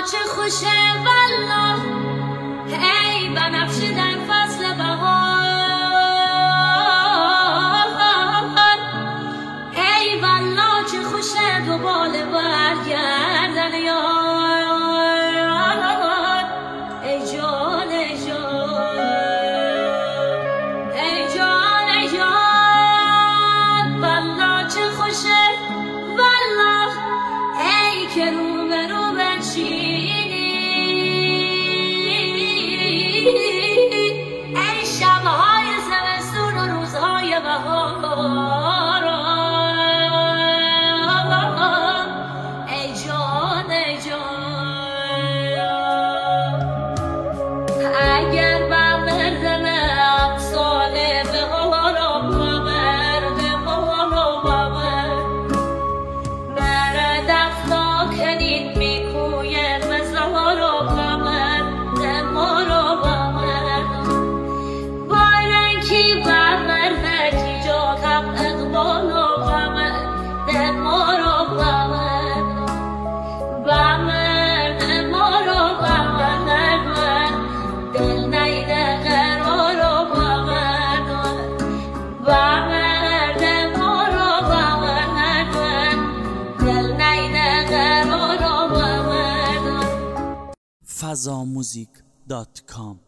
چه خوشه والله، ای بنفشه در فصل بهار، ای والله چه خوشه دوباره برگردن یار، ای جان ای جان ای جان ای جان، والله چه خوشه والله، ای که رو به رو بنشینی، ای شبهای زمستون و روزهای بهار، ای جان ای جان. اگر با مردم افسانه به حالا مردم حالا مرا دفتا کنید میکوی مزار و مردم حالا با رنگی و مرمکی جا کم اقبال و مردم حالا دل نیده قرار و دل نیده قرار و fazamuzik.com